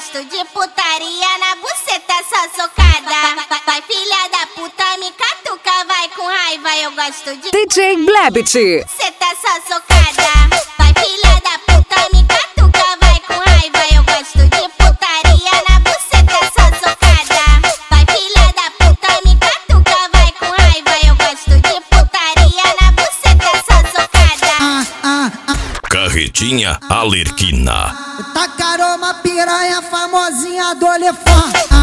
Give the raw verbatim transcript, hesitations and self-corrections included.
gosto de putaria na buceta só socada. Vai filha da puta me catuca, vai com raiva, eu gosto de D J Blabit. Buceta só socada. Vai filha da puta me catuca, vai com raiva, eu gosto de putaria na buceta só socada. Vai filha da puta me catuca, vai com raiva, eu gosto de putaria na buceta só socada. Ah, ah, ah. Carretinha Alerquina. Tacaram uma piranha famosinha do elefante.